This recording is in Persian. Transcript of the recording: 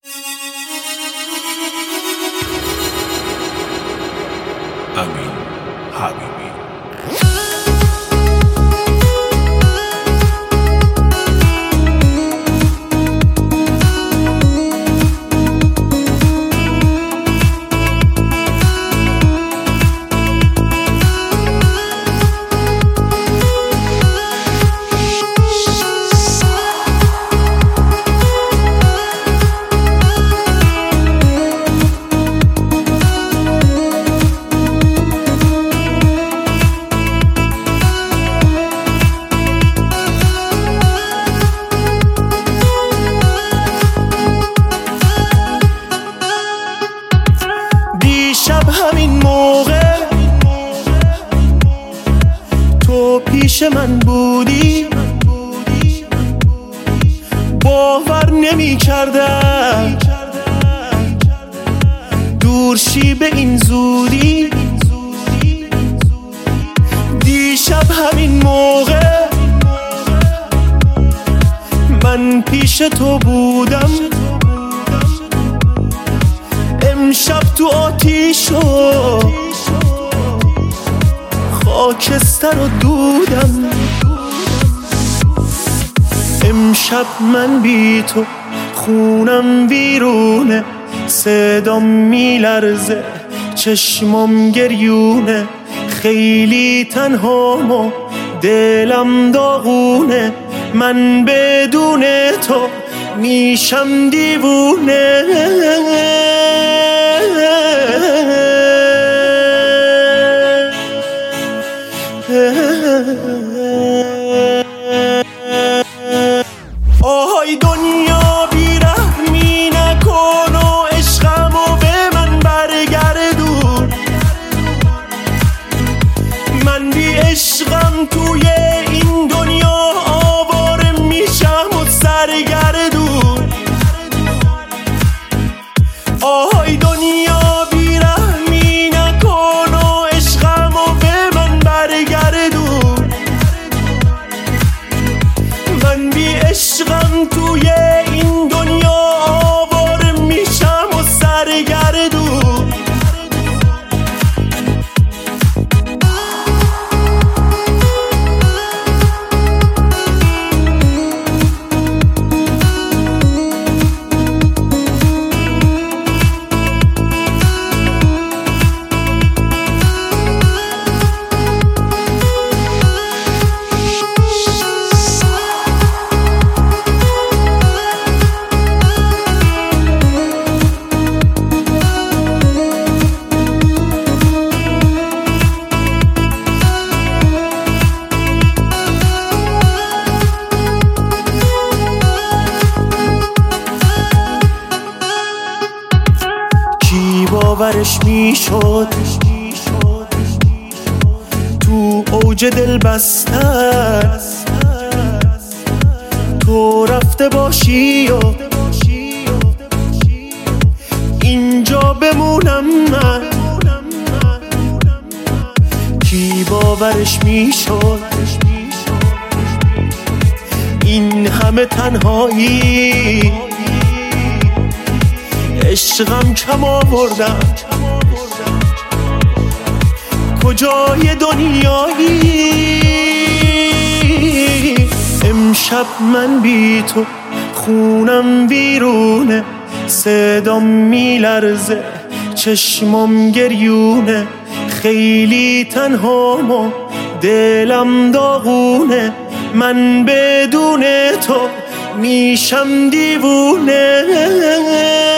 امین حبیبی. دیشب همین موقع تو پیش من بودی، باور نمی کردم دورشی به این زودی. دیشب همین موقع من پیش تو بودم، امشب تو آتیش و خاکستر و دودم. امشب من بی تو خونم ویرونه، صدام میلرزه چشمام گریونه، خیلی تنهام و دلم داغونه، من بدون تو میشم دیوونه. آهای دنیا بیرحمی نکن و عشقمو به من برگردون، من بی عشقم توی این دنیا آواره میشم و سرگردون. آهای دنیا بیرحمی نکن و عشقمو به من برگردون، من بی عشقم توی این دنیا آواره میشم و سرگردون. کی باورش میشد تو اوج دل بستن تو رفته باشی و اینجا بمونم من. کی باورش میشد این همه تنهایی، عشقم کم آوردم کجای دنیایی. امشب من بی تو خونم ویرونه، صدام میلرزه چشمام گریونه، خیلی تنهام و دلم داغونه، من بدون تو میشم دیوونه.